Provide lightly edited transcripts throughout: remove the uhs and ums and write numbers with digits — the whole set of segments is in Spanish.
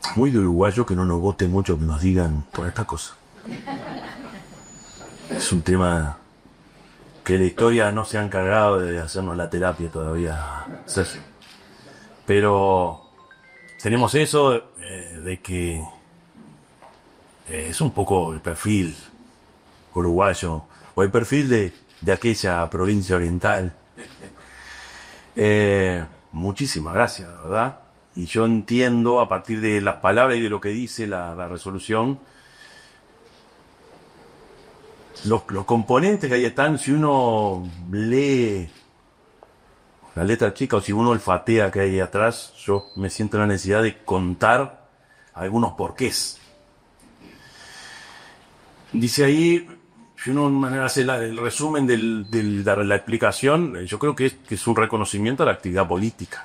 muy de uruguayo que no nos vote mucho que nos digan por esta cosa. Es un tema que la historia no se ha encargado de hacernos la terapia todavía, Sergio. Pero tenemos eso de que es un poco el perfil uruguayo o el perfil de aquella provincia oriental. Muchísimas gracias, ¿verdad? Y yo entiendo a partir de las palabras y de lo que dice la resolución los componentes que ahí están. Si uno lee la letra chica o si uno olfatea que hay atrás, yo me siento la necesidad de contar algunos porqués. Dice ahí, si uno hace el resumen de la explicación, yo creo que es un reconocimiento a la actividad política.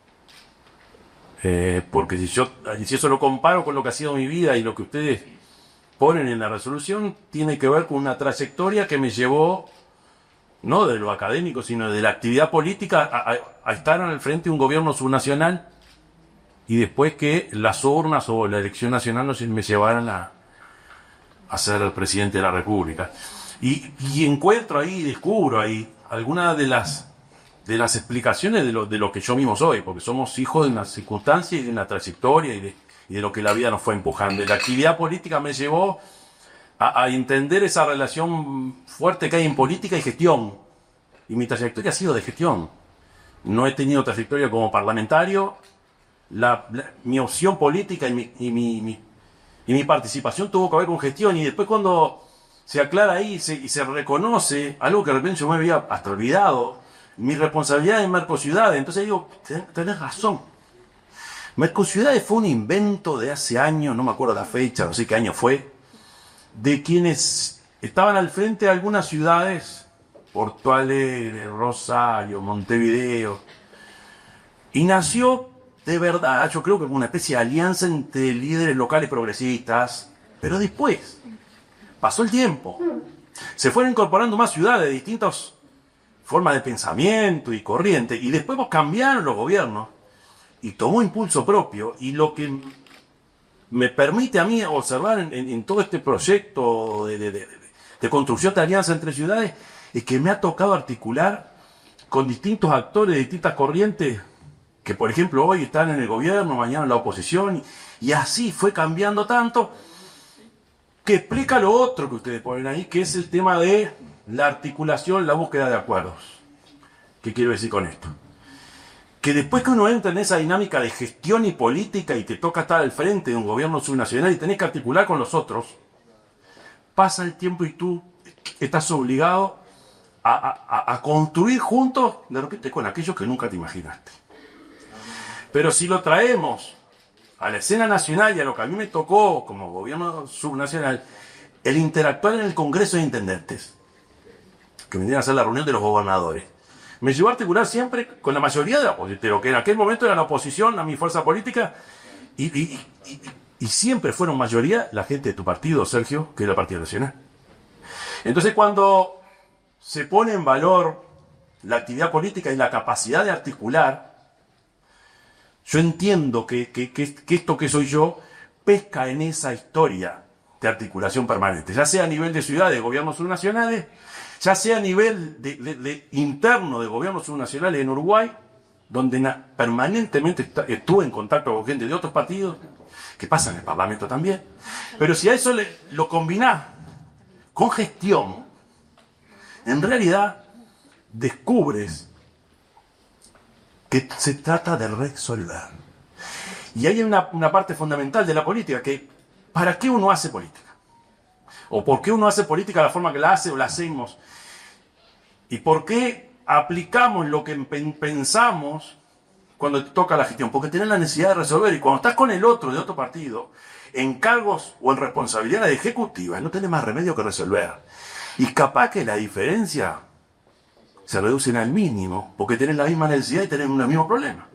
Porque si eso lo comparo con lo que ha sido mi vida y lo que ustedes ponen en la resolución, tiene que ver con una trayectoria que me llevó, no de lo académico, sino de la actividad política, a estar al frente de un gobierno subnacional y después que las urnas o la elección nacional me llevaran a ser el presidente de la República. Y encuentro ahí, descubro ahí, algunas de las explicaciones de lo que yo mismo soy, porque somos hijos de una circunstancia y de una trayectoria y de lo que la vida nos fue empujando. Y la actividad política me llevó a entender esa relación fuerte que hay en política y gestión. Y mi trayectoria ha sido de gestión. No he tenido trayectoria como parlamentario. Mi opción política y mi participación tuvo que ver con gestión. Y después cuando se aclara ahí y se reconoce algo que de repente yo me había hasta olvidado, mi responsabilidad en Mercociudades. Entonces digo, tenés razón. Mercociudades fue un invento de hace años, no me acuerdo la fecha, no sé qué año fue, de quienes estaban al frente de algunas ciudades, Porto Alegre, Rosario, Montevideo, y nació de verdad, yo creo que como una especie de alianza entre líderes locales progresistas, pero después pasó el tiempo, se fueron incorporando más ciudades de distintas formas de pensamiento y corriente, y después cambiaron los gobiernos y tomó impulso propio. Y lo que me permite a mí observar en todo este proyecto de construcción de alianza entre ciudades es que me ha tocado articular con distintos actores de distintas corrientes que, por ejemplo, hoy están en el gobierno, mañana en la oposición, y así fue cambiando tanto que explica lo otro que ustedes ponen ahí, que es el tema de la articulación, la búsqueda de acuerdos. ¿Qué quiero decir con esto? Que después que uno entra en esa dinámica de gestión y política y te toca estar al frente de un gobierno subnacional y tenés que articular con los otros, pasa el tiempo y tú estás obligado a construir juntos de repente con aquellos que nunca te imaginaste. Pero si lo traemos a la escena nacional y a lo que a mí me tocó como gobierno subnacional, el interactuar en el Congreso de Intendentes, que vendrían a ser la reunión de los gobernadores, me llevó a articular siempre con la mayoría de la oposición, que en aquel momento era la oposición a mi fuerza política, y siempre fueron mayoría la gente de tu partido, Sergio, que era el Partido Nacional. Entonces cuando se pone en valor la actividad política y la capacidad de articular, yo entiendo que esto que soy yo pesca en esa historia de articulación permanente, ya sea a nivel de ciudades, de gobiernos subnacionales, ya sea a nivel de interno de gobiernos subnacionales en Uruguay, donde permanentemente estuve en contacto con gente de otros partidos, que pasa en el Parlamento también. Pero si a eso lo combinás con gestión, en realidad descubres que se trata de resolver. Y hay una parte fundamental de la política, que ¿para qué uno hace política? ¿O por qué uno hace política de la forma que la hace o la hacemos? ¿Y por qué aplicamos lo que pensamos cuando te toca la gestión? Porque tenés la necesidad de resolver. Y cuando estás con el otro de otro partido, en cargos o en responsabilidades ejecutivas, no tenés más remedio que resolver. Y capaz que la diferencia se reduce al mínimo, porque tenés la misma necesidad y tenés el mismo problema.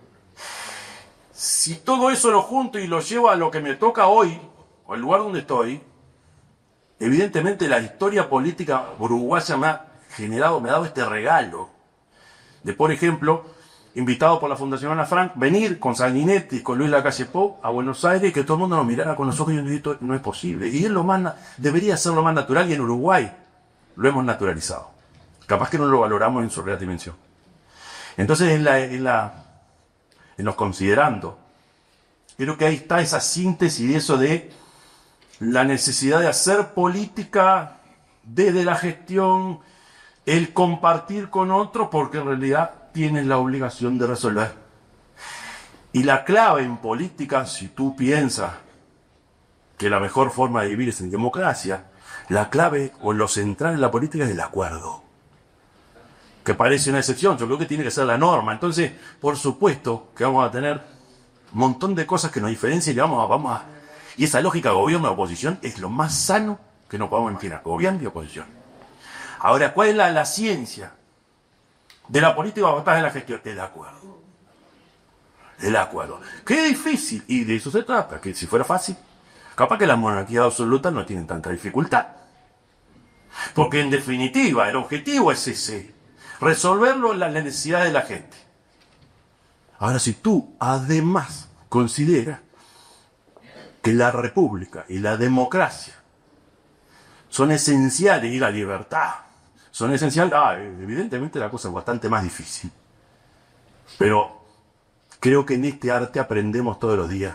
Si todo eso lo junto y lo llevo a lo que me toca hoy, o al lugar donde estoy, evidentemente la historia política uruguaya me ha dado este regalo de, por ejemplo, invitado por la Fundación Ana Frank, venir con Sanguinetti, con Luis Lacalle Pou a Buenos Aires y que todo el mundo nos mirara con los ojos y yo digo, no es posible. Y es debería ser lo más natural y en Uruguay lo hemos naturalizado. Capaz que no lo valoramos en su real dimensión. Entonces, en los considerando, creo que ahí está esa síntesis de eso de la necesidad de hacer política desde la gestión, el compartir con otro, porque en realidad tienes la obligación de resolver. Y la clave en política, si tú piensas que la mejor forma de vivir es en democracia, la clave o lo central en la política es el acuerdo. Que parece una excepción, yo creo que tiene que ser la norma. Entonces, por supuesto que vamos a tener un montón de cosas que nos diferencian y esa lógica de gobierno-oposición es lo más sano que nos podamos imaginar, gobierno y oposición. Ahora, ¿cuál es la ciencia de la política basada en la gestión? El acuerdo. El acuerdo. Qué difícil, y de eso se trata, que si fuera fácil, capaz que las monarquías absolutas no tienen tanta dificultad. Porque en definitiva, el objetivo es ese, resolverlo las necesidades de la gente. Ahora, si tú además consideras que la república y la democracia son esenciales, y la libertad son esenciales, evidentemente la cosa es bastante más difícil. Pero creo que en este arte aprendemos todos los días.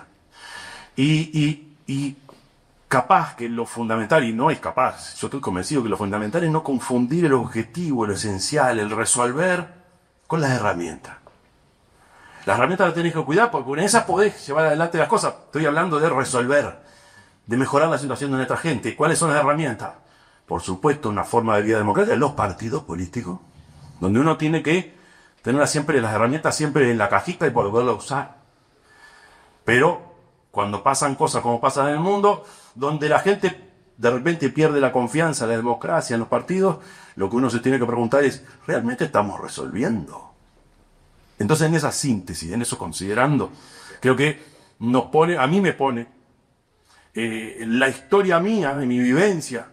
Y capaz que lo fundamental, y no es capaz, yo estoy convencido que lo fundamental es no confundir el objetivo, lo esencial, el resolver, con las herramientas. Las herramientas las tenés que cuidar porque con esas podés llevar adelante las cosas. Estoy hablando de resolver, de mejorar la situación de nuestra gente. ¿Cuáles son las herramientas? Por supuesto, una forma de vida democrática, los partidos políticos, donde uno tiene que tener siempre las herramientas siempre en la cajita y poderlas usar. Pero cuando pasan cosas como pasan en el mundo, donde la gente de repente pierde la confianza en la democracia, en los partidos, lo que uno se tiene que preguntar es, ¿realmente estamos resolviendo? Entonces, en esa síntesis, en eso considerando, creo que a mí me pone la historia mía, de mi vivencia,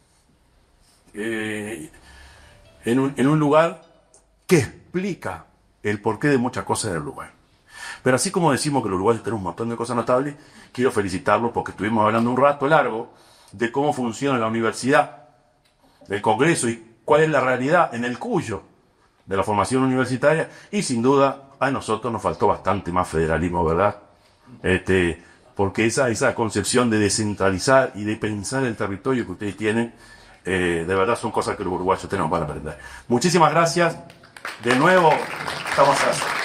en un lugar que explica el porqué de muchas cosas del Uruguay. Pero así como decimos que el Uruguay tiene un montón de cosas notables, quiero felicitarlos porque estuvimos hablando un rato largo de cómo funciona la universidad, del Congreso y cuál es la realidad en el Cuyo de la formación universitaria, y sin duda a nosotros nos faltó bastante más federalismo, ¿verdad? Porque esa concepción de descentralizar y de pensar el territorio que ustedes tienen, de verdad son cosas que los uruguayos tenemos para aprender. Muchísimas gracias. De nuevo, estamos a